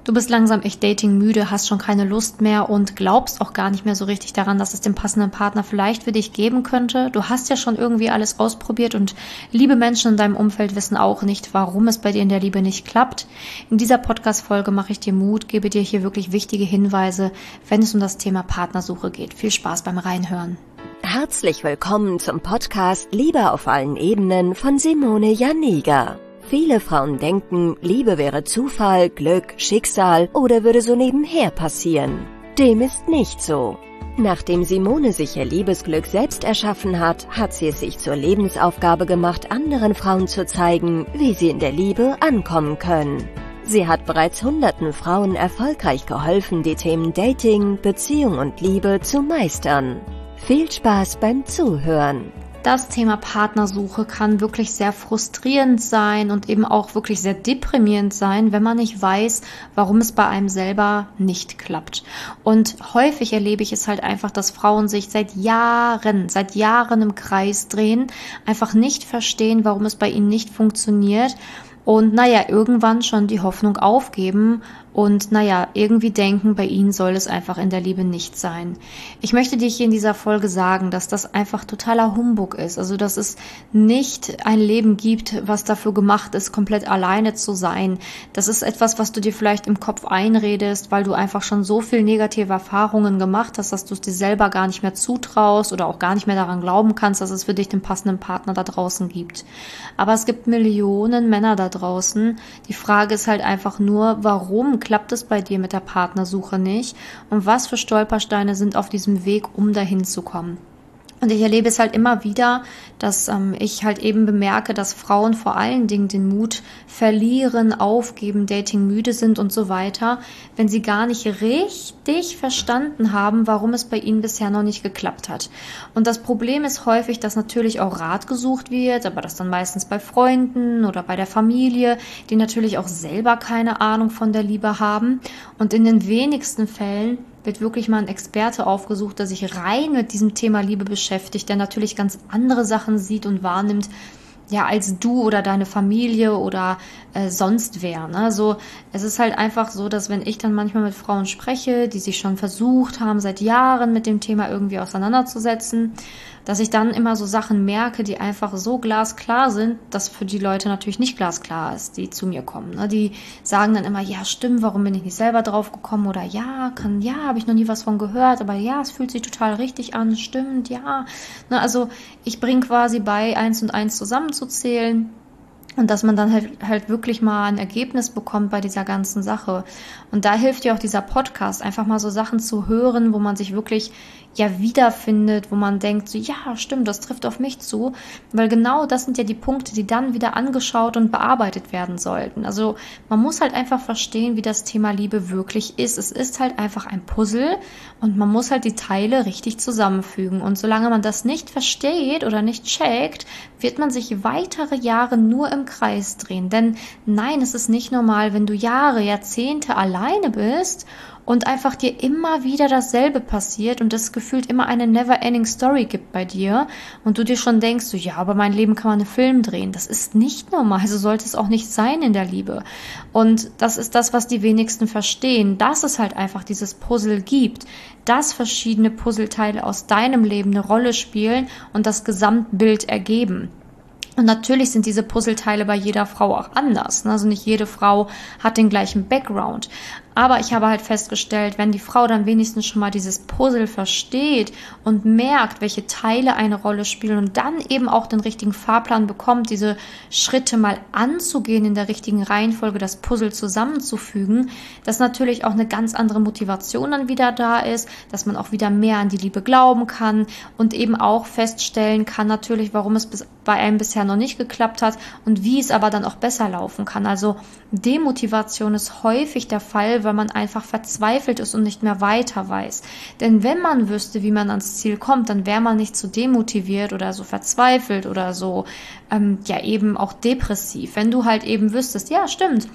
Du bist langsam echt datingmüde, hast schon keine Lust mehr und glaubst auch gar nicht mehr so richtig daran, dass es den passenden Partner vielleicht für dich geben könnte. Du hast ja schon irgendwie alles ausprobiert und liebe Menschen in deinem Umfeld wissen auch nicht, warum es bei dir in der Liebe nicht klappt. In dieser Podcast-Folge mache ich dir Mut, gebe dir hier wirklich wichtige Hinweise, wenn es um das Thema Partnersuche geht. Viel Spaß beim Reinhören. Herzlich willkommen zum Podcast Liebe auf allen Ebenen von Simone Janiga. Viele Frauen denken, Liebe wäre Zufall, Glück, Schicksal oder würde so nebenher passieren. Dem ist nicht so. Nachdem Simone sich ihr Liebesglück selbst erschaffen hat, hat sie es sich zur Lebensaufgabe gemacht, anderen Frauen zu zeigen, wie sie in der Liebe ankommen können. Sie hat bereits hunderten Frauen erfolgreich geholfen, die Themen Dating, Beziehung und Liebe zu meistern. Viel Spaß beim Zuhören! Das Thema Partnersuche kann wirklich sehr frustrierend sein und eben auch wirklich sehr deprimierend sein, wenn man nicht weiß, warum es bei einem selber nicht klappt. Und häufig erlebe ich es halt einfach, dass Frauen sich seit Jahren im Kreis drehen, einfach nicht verstehen, warum es bei ihnen nicht funktioniert. Und irgendwann schon die Hoffnung aufgeben und irgendwie denken, bei ihnen soll es einfach in der Liebe nicht sein. Ich möchte dir hier in dieser Folge sagen, dass das einfach totaler Humbug ist. Also, dass es nicht ein Leben gibt, was dafür gemacht ist, komplett alleine zu sein. Das ist etwas, was du dir vielleicht im Kopf einredest, weil du einfach schon so viel negative Erfahrungen gemacht hast, dass du es dir selber gar nicht mehr zutraust oder auch gar nicht mehr daran glauben kannst, dass es für dich den passenden Partner da draußen gibt. Aber es gibt Millionen Männer da draußen. Die Frage ist halt einfach nur, warum klappt es bei dir mit der Partnersuche nicht und was für Stolpersteine sind auf diesem Weg, um dahin zu kommen. Und ich erlebe es halt immer wieder, dass ich halt eben bemerke, dass Frauen vor allen Dingen den Mut verlieren, aufgeben, datingmüde sind und so weiter, wenn sie gar nicht richtig verstanden haben, warum es bei ihnen bisher noch nicht geklappt hat. Und das Problem ist häufig, dass natürlich auch Rat gesucht wird, aber das dann meistens bei Freunden oder bei der Familie, die natürlich auch selber keine Ahnung von der Liebe haben. Und in den wenigsten Fällen wird wirklich mal ein Experte aufgesucht, der sich rein mit diesem Thema Liebe beschäftigt, der natürlich ganz andere Sachen sieht und wahrnimmt, als du oder deine Familie oder sonst wer. Ne? Also es ist halt einfach so, dass wenn ich dann manchmal mit Frauen spreche, die sich schon versucht haben, seit Jahren mit dem Thema irgendwie auseinanderzusetzen, dass ich dann immer so Sachen merke, die einfach so glasklar sind, dass für die Leute natürlich nicht glasklar ist, die zu mir kommen. Ne? Die sagen dann immer, ja stimmt, warum bin ich nicht selber drauf gekommen? Oder habe ich noch nie was von gehört, aber ja, es fühlt sich total richtig an, stimmt, ja. Ne? Also ich bringe quasi bei, 1 und 1 zusammenzuzählen. Und dass man dann halt wirklich mal ein Ergebnis bekommt bei dieser ganzen Sache. Und da hilft dir auch dieser Podcast, einfach mal so Sachen zu hören, wo man sich wirklich wiederfindet, wo man denkt, so ja, stimmt, das trifft auf mich zu. Weil genau das sind ja die Punkte, die dann wieder angeschaut und bearbeitet werden sollten. Also man muss halt einfach verstehen, wie das Thema Liebe wirklich ist. Es ist halt einfach ein Puzzle und man muss halt die Teile richtig zusammenfügen. Und solange man das nicht versteht oder nicht checkt, wird man sich weitere Jahre nur im Kreis drehen. Denn nein, es ist nicht normal, wenn du Jahre, Jahrzehnte alleine bist und einfach dir immer wieder dasselbe passiert und es gefühlt immer eine never-ending Story gibt bei dir und du dir schon denkst, so ja, aber mein Leben kann man einen Film drehen. Das ist nicht normal, so sollte es auch nicht sein in der Liebe. Und das ist das, was die wenigsten verstehen, dass es halt einfach dieses Puzzle gibt, dass verschiedene Puzzleteile aus deinem Leben eine Rolle spielen und das Gesamtbild ergeben. Und natürlich sind diese Puzzleteile bei jeder Frau auch anders. Also nicht jede Frau hat den gleichen Background. Aber ich habe halt festgestellt, wenn die Frau dann wenigstens schon mal dieses Puzzle versteht und merkt, welche Teile eine Rolle spielen und dann eben auch den richtigen Fahrplan bekommt, diese Schritte mal anzugehen, in der richtigen Reihenfolge das Puzzle zusammenzufügen, dass natürlich auch eine ganz andere Motivation dann wieder da ist, dass man auch wieder mehr an die Liebe glauben kann und eben auch feststellen kann natürlich, warum es bei einem bisher noch nicht geklappt hat und wie es aber dann auch besser laufen kann. Also Demotivation ist häufig der Fall, weil man einfach verzweifelt ist und nicht mehr weiter weiß. Denn wenn man wüsste, wie man ans Ziel kommt, dann wäre man nicht so demotiviert oder so verzweifelt oder so eben auch depressiv. Wenn du halt eben wüsstest, ja stimmt,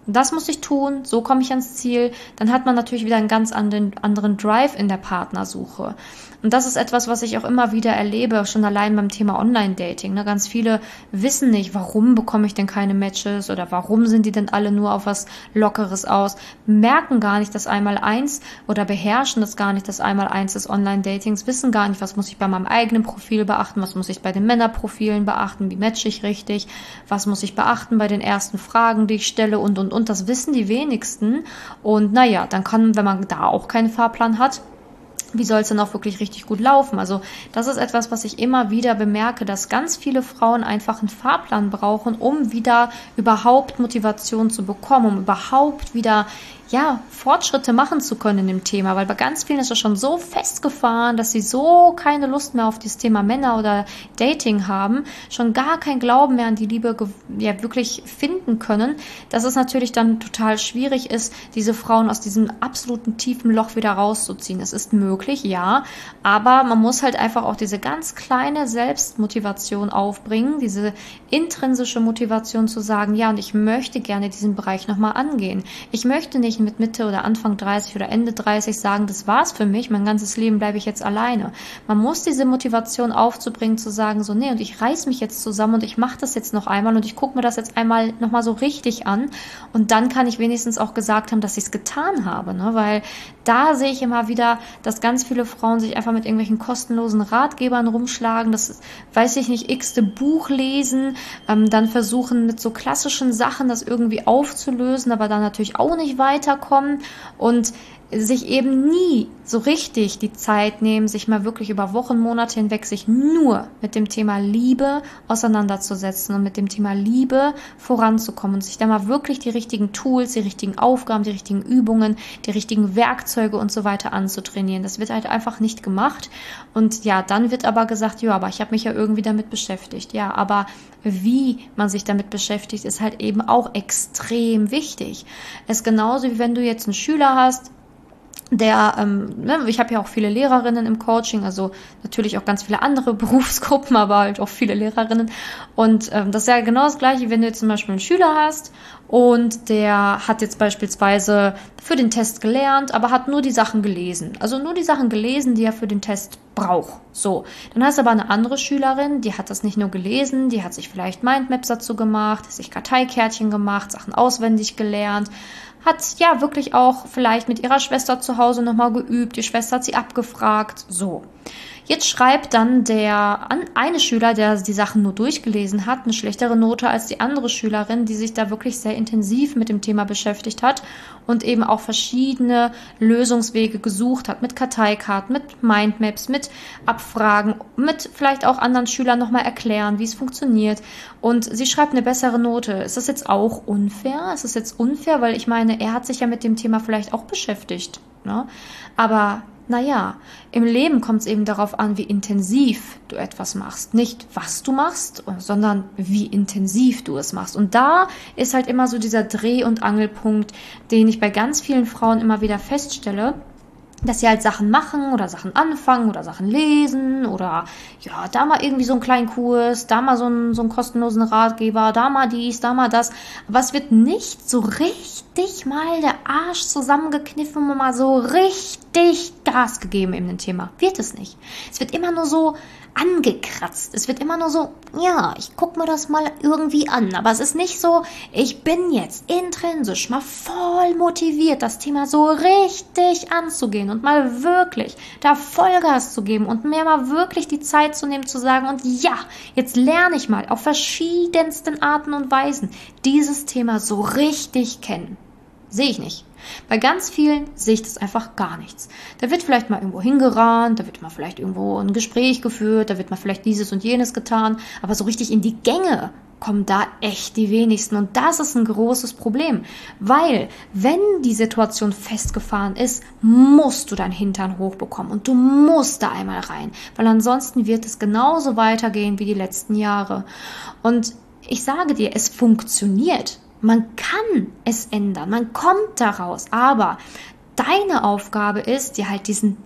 das muss ich tun, so komme ich ans Ziel, dann hat man natürlich wieder einen ganz anderen Drive in der Partnersuche. Und das ist etwas, was ich auch immer wieder erlebe, schon allein beim Thema Online-Dating. Ne? Ganz viele wissen nicht, warum bekomme ich denn keine Matches oder warum sind die denn alle nur auf was Lockeres aus, merken gar nicht das Einmaleins oder beherrschen das gar nicht, das Einmaleins des Online-Datings, wissen gar nicht, was muss ich bei meinem eigenen Profil beachten, was muss ich bei den Männerprofilen beachten, wie matche ich richtig, was muss ich beachten bei den ersten Fragen, die ich stelle und. Das wissen die wenigsten. Und naja, dann kann, wenn man da auch keinen Fahrplan hat, wie soll es denn auch wirklich richtig gut laufen? Also das ist etwas, was ich immer wieder bemerke, dass ganz viele Frauen einfach einen Fahrplan brauchen, um wieder überhaupt Motivation zu bekommen, um überhaupt wieder Fortschritte machen zu können in dem Thema, weil bei ganz vielen ist das schon so festgefahren, dass sie so keine Lust mehr auf das Thema Männer oder Dating haben, schon gar kein Glauben mehr an die Liebe wirklich finden können, dass es natürlich dann total schwierig ist, diese Frauen aus diesem absoluten tiefen Loch wieder rauszuziehen. Es ist möglich, ja, aber man muss halt einfach auch diese ganz kleine Selbstmotivation aufbringen, diese intrinsische Motivation zu sagen, ja, und ich möchte gerne diesen Bereich nochmal angehen. Ich möchte nicht mit Mitte oder Anfang 30 oder Ende 30 sagen, das war's für mich, mein ganzes Leben bleibe ich jetzt alleine. Man muss diese Motivation aufzubringen, zu sagen, so, nee, und ich reiß mich jetzt zusammen und ich mache das jetzt noch einmal und ich gucke mir das jetzt einmal nochmal so richtig an und dann kann ich wenigstens auch gesagt haben, dass ich es getan habe, ne? Weil da sehe ich immer wieder, dass ganz viele Frauen sich einfach mit irgendwelchen kostenlosen Ratgebern rumschlagen, das weiß ich nicht, x-te Buch lesen, dann versuchen mit so klassischen Sachen das irgendwie aufzulösen, aber dann natürlich auch nicht weiterkommen und sich eben nie so richtig die Zeit nehmen, sich mal wirklich über Wochen, Monate hinweg sich nur mit dem Thema Liebe auseinanderzusetzen und mit dem Thema Liebe voranzukommen und sich da mal wirklich die richtigen Tools, die richtigen Aufgaben, die richtigen Übungen, die richtigen Werkzeuge und so weiter anzutrainieren. Das wird halt einfach nicht gemacht und ja, dann wird aber gesagt, ja, aber ich habe mich ja irgendwie damit beschäftigt. Ja, aber wie man sich damit beschäftigt, ist halt eben auch extrem wichtig. Es ist genauso, wie wenn du jetzt einen Schüler hast, ich habe ja auch viele Lehrerinnen im Coaching, also natürlich auch ganz viele andere Berufsgruppen, aber halt auch viele Lehrerinnen. Und das ist ja genau das Gleiche, wenn du jetzt zum Beispiel einen Schüler hast und der hat jetzt beispielsweise für den Test gelernt, aber hat nur die Sachen gelesen. Also nur die Sachen gelesen, die er für den Test braucht. So, dann hast du aber eine andere Schülerin, die hat das nicht nur gelesen, die hat sich vielleicht Mindmaps dazu gemacht, hat sich Karteikärtchen gemacht, Sachen auswendig gelernt, hat ja wirklich auch vielleicht mit ihrer Schwester zu Hause nochmal geübt, die Schwester hat sie abgefragt, so. Jetzt schreibt dann eine Schüler, der die Sachen nur durchgelesen hat, eine schlechtere Note als die andere Schülerin, die sich da wirklich sehr intensiv mit dem Thema beschäftigt hat und eben auch verschiedene Lösungswege gesucht hat, mit Karteikarten, mit Mindmaps, mit Abfragen, mit vielleicht auch anderen Schülern nochmal erklären, wie es funktioniert. Und sie schreibt eine bessere Note. Ist das jetzt auch unfair? Ist das jetzt unfair? Weil ich meine, er hat sich ja mit dem Thema vielleicht auch beschäftigt, ne? Aber naja, im Leben kommt es eben darauf an, wie intensiv du etwas machst. Nicht, was du machst, sondern wie intensiv du es machst. Und da ist halt immer so dieser Dreh- und Angelpunkt, den ich bei ganz vielen Frauen immer wieder feststelle, dass sie halt Sachen machen oder Sachen anfangen oder Sachen lesen oder ja, da mal irgendwie so einen kleinen Kurs, da mal so einen kostenlosen Ratgeber, da mal dies, da mal das. Aber es wird nicht so richtig mal der Arsch zusammengekniffen und mal so richtig Gas gegeben in dem Thema. Wird es nicht. Es wird immer nur so angekratzt. Es wird immer nur so, ja, ich guck mir das mal irgendwie an. Aber es ist nicht so, ich bin jetzt intrinsisch mal voll motiviert, das Thema so richtig anzugehen und mal wirklich da Vollgas zu geben und mir mal wirklich die Zeit zu nehmen, zu sagen, und ja, jetzt lerne ich mal auf verschiedensten Arten und Weisen dieses Thema so richtig kennen. Sehe ich nicht. Bei ganz vielen sehe ich das einfach gar nichts. Da wird vielleicht mal irgendwo hingerannt, da wird mal vielleicht irgendwo ein Gespräch geführt, da wird mal vielleicht dieses und jenes getan, aber so richtig in die Gänge kommen da echt die wenigsten. Und das ist ein großes Problem, weil wenn die Situation festgefahren ist, musst du deinen Hintern hochbekommen und du musst da einmal rein, weil ansonsten wird es genauso weitergehen wie die letzten Jahre. Und ich sage dir, es funktioniert. Man kann es ändern, man kommt daraus, aber deine Aufgabe ist, dir halt diesen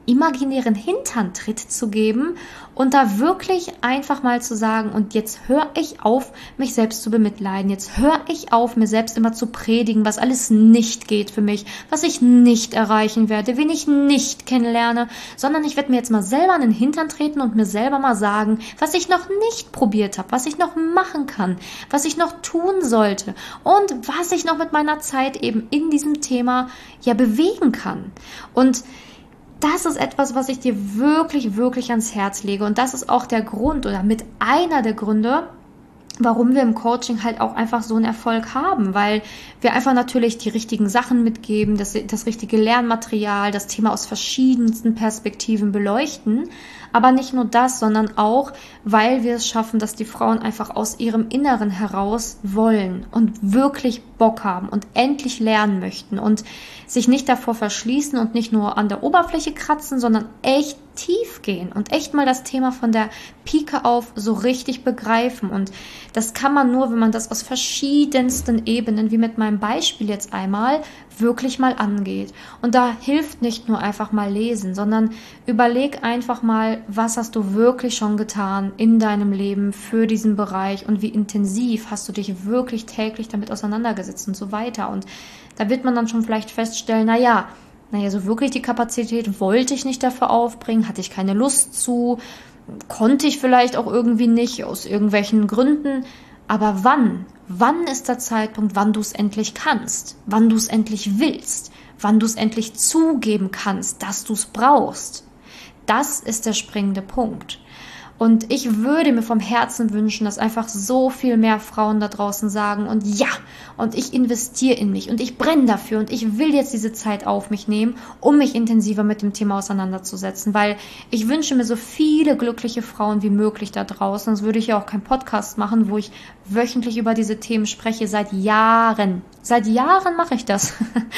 imaginären Hinterntritt zu geben und da wirklich einfach mal zu sagen, und jetzt höre ich auf, mich selbst zu bemitleiden, jetzt höre ich auf, mir selbst immer zu predigen, was alles nicht geht für mich, was ich nicht erreichen werde, wen ich nicht kennenlerne, sondern ich werde mir jetzt mal selber in den Hintern treten und mir selber mal sagen, was ich noch nicht probiert habe, was ich noch machen kann, was ich noch tun sollte und was ich noch mit meiner Zeit eben in diesem Thema ja bewegen kann. Und das ist etwas, was ich dir wirklich, wirklich ans Herz lege. Und das ist auch der Grund oder mit einer der Gründe, warum wir im Coaching halt auch einfach so einen Erfolg haben, weil wir einfach natürlich die richtigen Sachen mitgeben, das richtige Lernmaterial, das Thema aus verschiedensten Perspektiven beleuchten. Aber nicht nur das, sondern auch, weil wir es schaffen, dass die Frauen einfach aus ihrem Inneren heraus wollen und wirklich Bock haben und endlich lernen möchten und sich nicht davor verschließen und nicht nur an der Oberfläche kratzen, sondern echt tief gehen und echt mal das Thema von der Pike auf so richtig begreifen. Und das kann man nur, wenn man das aus verschiedensten Ebenen, wie mit meinem Beispiel jetzt einmal, wirklich mal angeht. Und da hilft nicht nur einfach mal lesen, sondern überleg einfach mal, was hast du wirklich schon getan in deinem Leben für diesen Bereich und wie intensiv hast du dich wirklich täglich damit auseinandergesetzt und so weiter. Und da wird man dann schon vielleicht feststellen, naja, so wirklich die Kapazität wollte ich nicht dafür aufbringen, hatte ich keine Lust zu, konnte ich vielleicht auch irgendwie nicht, aus irgendwelchen Gründen. Aber wann? Wann ist der Zeitpunkt, wann du es endlich kannst, wann du es endlich willst, wann du es endlich zugeben kannst, dass du es brauchst? Das ist der springende Punkt. Und ich würde mir vom Herzen wünschen, dass einfach so viel mehr Frauen da draußen sagen, und ja, und ich investiere in mich und ich brenne dafür und ich will jetzt diese Zeit auf mich nehmen, um mich intensiver mit dem Thema auseinanderzusetzen, weil ich wünsche mir so viele glückliche Frauen wie möglich da draußen, sonst würde ich ja auch keinen Podcast machen, wo ich wöchentlich über diese Themen spreche, seit Jahren. Seit Jahren mache ich das.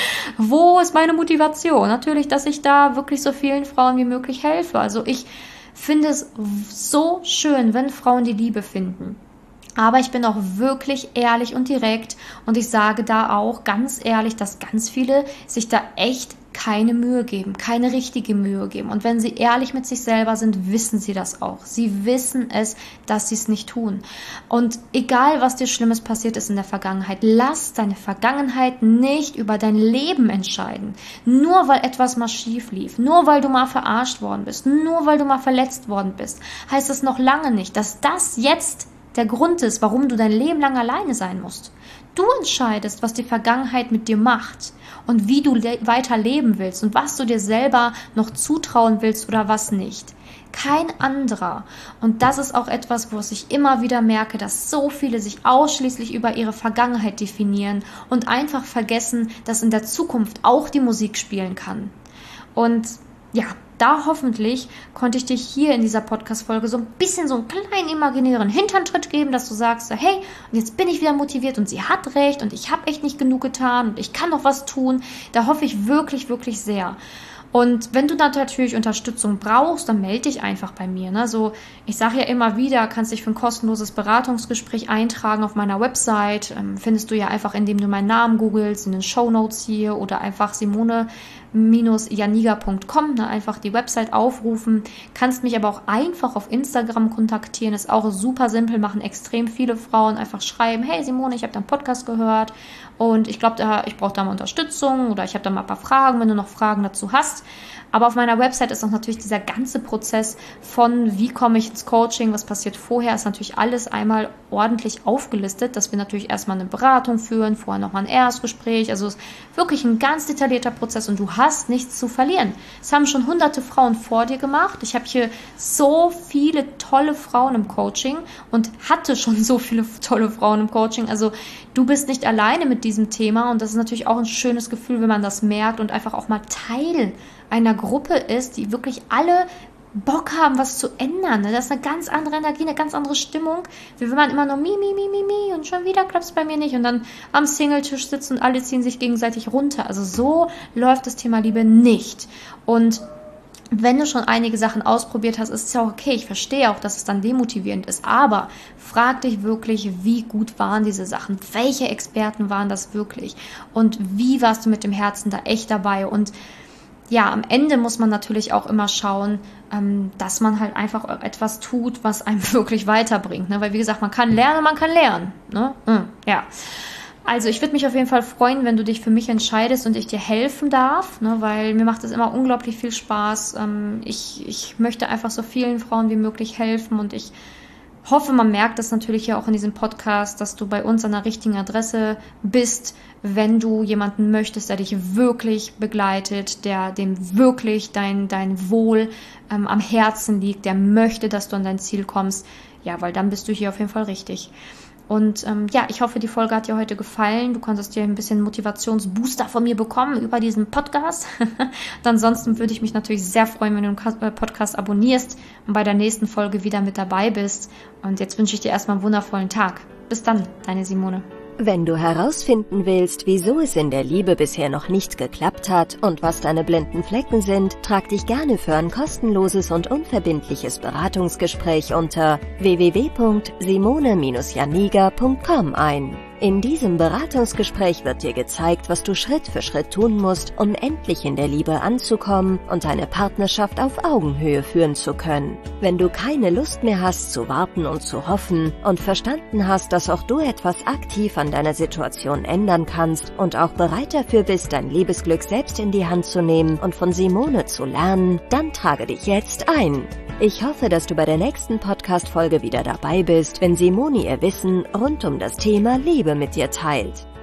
Wo ist meine Motivation? Natürlich, dass ich da wirklich so vielen Frauen wie möglich helfe. Also ich finde es so schön, wenn Frauen die Liebe finden. Aber ich bin auch wirklich ehrlich und direkt und ich sage da auch ganz ehrlich, dass ganz viele sich da echt keine Mühe geben, keine richtige Mühe geben. Und wenn sie ehrlich mit sich selber sind, wissen sie das auch. Sie wissen es, dass sie es nicht tun. Und egal, was dir Schlimmes passiert ist in der Vergangenheit, lass deine Vergangenheit nicht über dein Leben entscheiden. Nur weil etwas mal schief lief, nur weil du mal verarscht worden bist, nur weil du mal verletzt worden bist, heißt es noch lange nicht, dass das jetzt der Grund ist, warum du dein Leben lang alleine sein musst. Du entscheidest, was die Vergangenheit mit dir macht und wie du weiter leben willst und was du dir selber noch zutrauen willst oder was nicht. Kein anderer. Und das ist auch etwas, wo ich immer wieder merke, dass so viele sich ausschließlich über ihre Vergangenheit definieren und einfach vergessen, dass in der Zukunft auch die Musik spielen kann. Und ja, da hoffentlich konnte ich dich hier in dieser Podcast-Folge so ein bisschen so einen kleinen imaginären Hinterntritt geben, dass du sagst, hey, und jetzt bin ich wieder motiviert und sie hat recht und ich habe echt nicht genug getan und ich kann noch was tun. Da hoffe ich wirklich, wirklich sehr. Und wenn du dann natürlich Unterstützung brauchst, dann melde dich einfach bei mir. Ne? So, ich sage ja immer wieder, kannst dich für ein kostenloses Beratungsgespräch eintragen auf meiner Website. Findest du ja einfach, indem du meinen Namen googelst, in den Shownotes hier oder einfach simone-janiga.com, ne? Einfach die Website aufrufen. Kannst mich aber auch einfach auf Instagram kontaktieren. Ist auch super simpel, machen extrem viele Frauen. Einfach schreiben, hey Simone, ich habe deinen Podcast gehört und ich glaube, ich brauche da mal Unterstützung oder ich habe da mal ein paar Fragen, wenn du noch Fragen dazu hast. Aber auf meiner Website ist auch natürlich dieser ganze Prozess von, wie komme ich ins Coaching, was passiert vorher, ist natürlich alles einmal ordentlich aufgelistet, dass wir natürlich erstmal eine Beratung führen, vorher nochmal ein Erstgespräch. Also es ist wirklich ein ganz detaillierter Prozess und du hast nichts zu verlieren. Es haben schon hunderte Frauen vor dir gemacht. Ich habe hier so viele tolle Frauen im Coaching und hatte schon so viele tolle Frauen im Coaching. Also du bist nicht alleine mit diesem Thema und das ist natürlich auch ein schönes Gefühl, wenn man das merkt und einfach auch mal Teil einer Gruppe ist, die wirklich alle Bock haben, was zu ändern. Das ist eine ganz andere Energie, eine ganz andere Stimmung, wie wenn man immer nur mi und schon wieder klappt es bei mir nicht und dann am Singletisch sitzt und alle ziehen sich gegenseitig runter. Also so läuft das Thema Liebe nicht. Und wenn du schon einige Sachen ausprobiert hast, ist es ja auch okay. Ich verstehe auch, dass es dann demotivierend ist. Aber frag dich wirklich, wie gut waren diese Sachen? Welche Experten waren das wirklich? Und wie warst du mit dem Herzen da echt dabei? Und ja, am Ende muss man natürlich auch immer schauen, dass man halt einfach etwas tut, was einem wirklich weiterbringt. Ne? Weil wie gesagt, man kann lernen. Ne? Ja. Also ich würde mich auf jeden Fall freuen, wenn du dich für mich entscheidest und ich dir helfen darf, ne? Weil mir macht es immer unglaublich viel Spaß. Ich möchte einfach so vielen Frauen wie möglich helfen und ich hoffe, man merkt das natürlich ja auch in diesem Podcast, dass du bei uns an der richtigen Adresse bist, wenn du jemanden möchtest, der dich wirklich begleitet, dem wirklich dein Wohl am Herzen liegt, der möchte, dass du an dein Ziel kommst. Ja, weil dann bist du hier auf jeden Fall richtig. Und ich hoffe, die Folge hat dir heute gefallen. Du konntest dir ein bisschen Motivationsbooster von mir bekommen über diesen Podcast. Und ansonsten würde ich mich natürlich sehr freuen, wenn du den Podcast abonnierst und bei der nächsten Folge wieder mit dabei bist. Und jetzt wünsche ich dir erstmal einen wundervollen Tag. Bis dann, deine Simone. Wenn du herausfinden willst, wieso es in der Liebe bisher noch nicht geklappt hat und was deine blinden Flecken sind, trag dich gerne für ein kostenloses und unverbindliches Beratungsgespräch unter www.simone-janiga.com ein. In diesem Beratungsgespräch wird dir gezeigt, was du Schritt für Schritt tun musst, um endlich in der Liebe anzukommen und deine Partnerschaft auf Augenhöhe führen zu können. Wenn du keine Lust mehr hast zu warten und zu hoffen und verstanden hast, dass auch du etwas aktiv an deiner Situation ändern kannst und auch bereit dafür bist, dein Liebesglück selbst in die Hand zu nehmen und von Simone zu lernen, dann trage dich jetzt ein. Ich hoffe, dass du bei der nächsten Podcast-Folge wieder dabei bist, wenn Simone ihr Wissen rund um das Thema Liebe mit dir teilt.